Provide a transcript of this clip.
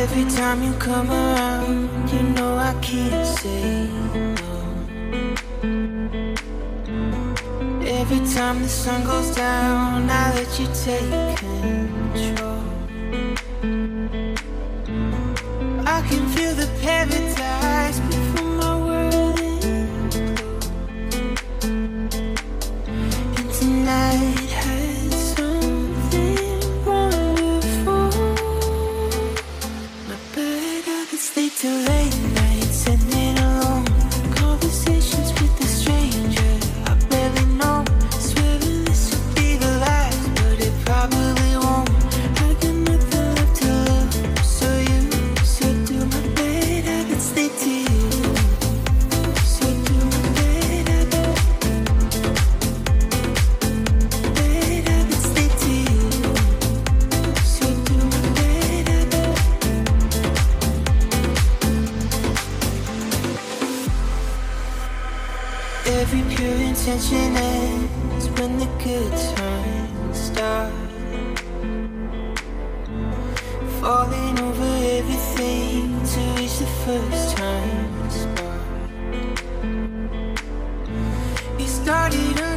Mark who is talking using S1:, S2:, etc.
S1: Every time you come around, you know I can't say no. Every time the sun goes down, I let you take control. I can feel the paradise before my world implodes. And tonight has something wonderful. My bad habits, stay till late nights, sending alone conversations with a stranger I barely know. Swearing this would be the last, but it probably won't. I got nothing left to lose, so you said do my bad habits, stay to you. So do my bad habits, stay to you. So do my bad habits. Every pure intention ends when the good times start. Falling over everything to reach the first time spark. You started